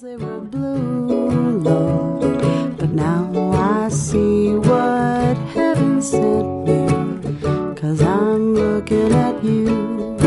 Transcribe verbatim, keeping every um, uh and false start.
They were blue, Lord, but now I see what heaven sent me, 'cause I'm looking at you.